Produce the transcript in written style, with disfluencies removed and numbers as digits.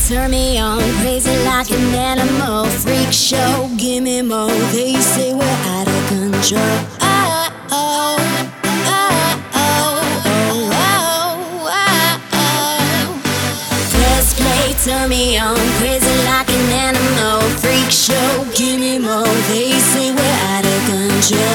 Turn me on, crazy like an animal. Freak show, give me more. They say we're out of control. Oh, oh, oh, oh, oh, oh, oh. Press play, turn me on, crazy like an animal. Freak show, give me more. They say we're out of control.